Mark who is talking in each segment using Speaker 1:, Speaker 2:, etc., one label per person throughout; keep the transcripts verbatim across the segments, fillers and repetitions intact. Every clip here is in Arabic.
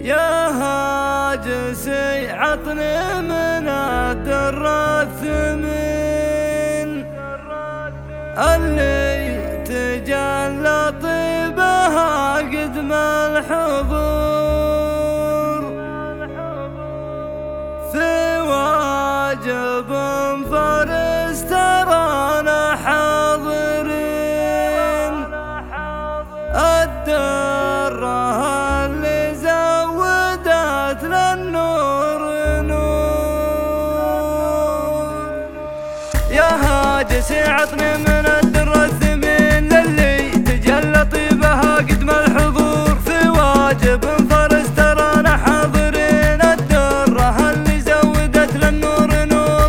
Speaker 1: يا هاجسي عطني من الدر الثمين اللي تجلى طيبها قدم الحضور في واجب فرس ترانا حاضرين الدره اللي زودت للنور نور. يا هاجسي عطني من الدر الثمين للي تجلى طيبها قدم الحضور في واجب فرس ترانا حاضرين الدره اللي زودت للنور نور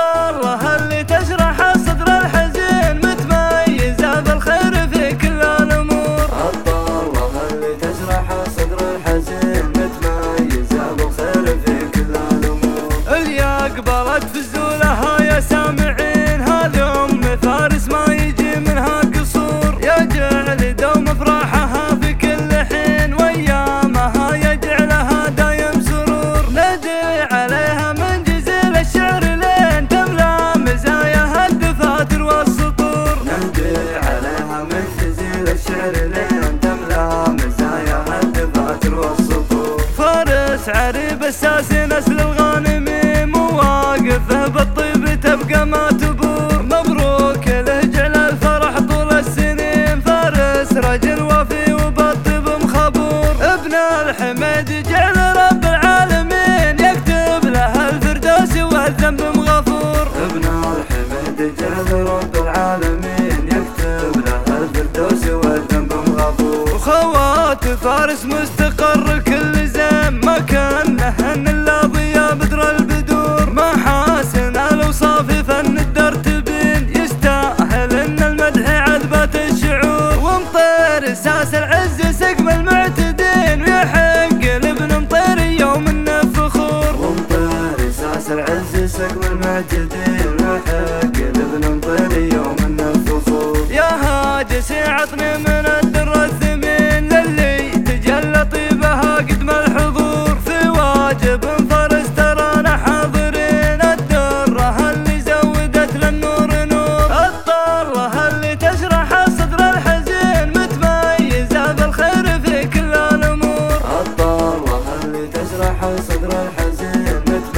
Speaker 1: الطره اللي تشرح الصدر الحزين متميزه بالخير في كل الامور
Speaker 2: الطره اللي تشرح الصدر الحزين متميزه بالخير في كل الامور.
Speaker 1: اللي اقبلت في الزولها يا سامعين هذه ام فارس ما يجي منها قصور يجعل دوم افراحها في كل حين وايامها يجعلها دايم سرور. ندعي عليها من جزيل الشعر لين تملا مزاياها الدفاتر والسطور.
Speaker 2: ندعي عليها من جزيل الشعر لين تملا مزاياها الدفاتر والسطور.
Speaker 1: فارس عريب الساسي نسل الغانمين مواقفه بالطيب تبقى ما تبور. مبروك له جعل الفرح طول السنين فارس رجل وفي وبالطيب مخبور. ابن الحميد جعل رب العالمين يكتب له الفردوس والذنب مغفور.
Speaker 2: ابن الحميد جعل رب العالمين يكتب له الفردوس والذنب مغفور.
Speaker 1: وخوات فارس مستقر كل زين ما كان لهن الا ضياء بدر البدور. محاسن الاوصاف فن الدر تبين يستاهل ان المدح عذبة الشعور. ومطير اساس العز سقم المعتدين ويحق لابن مطير يوم النفخور.
Speaker 2: ومطير اساس العز سقم المعتدين ويحق لابن مطير يوم النفخور.
Speaker 1: يا هاجسي عطني من الدر الثمين للي تجلى طيبها قدم الحضور في واجب فرس ترانا حاضرين الدره اللي زودت للنور نور الطره اللي تشرح الصدر الحزين متميزه بالخير في كل الامور.
Speaker 2: الطره اللي تشرح الصدر الحزين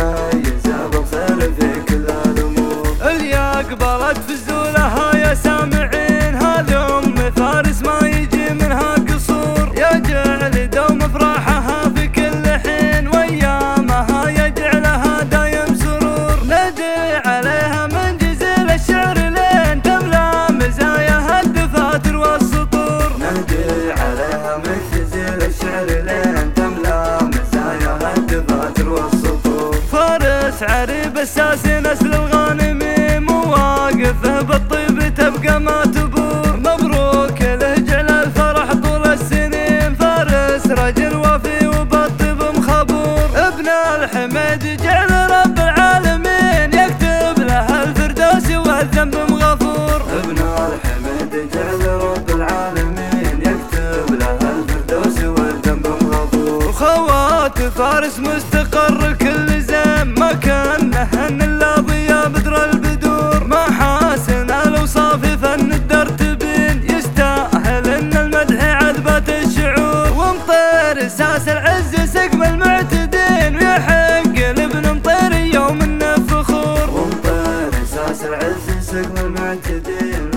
Speaker 2: متميزه بالخير في كل الامور.
Speaker 1: اللي اقبلت في الزولها يا سامعين هذه ام فارس ما يجي منها قصور يجعل دوم افراحها في كل حين وايامها يجعلها دايم سرور. ندعي عليها من جزيل الشعر لين تملا مزاياها الدفاتر والسطور.
Speaker 2: ندعي عليها من جزيل الشعر لين تملا مزاياها الدفاتر والسطور.
Speaker 1: فارس عريب الساسي نسل الغانمين مواقفه بالطيب تبقى ما تبور. مبروك له جعل الفرح طول السنين فارس رجل وفي وبالطيب مخبور. ابن الحميد جعل رب العالمين يكتب له الفردوس والذنب مغفور.
Speaker 2: ابن الحميد جعل رب العالمين يكتب له الفردوس والذنب مغفور.
Speaker 1: وخوات فارس مستقر كل زين ما كان لهن الا ضياء بدر البدور. محاسن الاوصاف فن الدر تبين يستاهل ان المدح عذبة الشعور. ومطير اساس العز سقم المعتدين ويحق لابن مطير يوم النفخور.
Speaker 2: ومطير اساس العز سقم المعتدين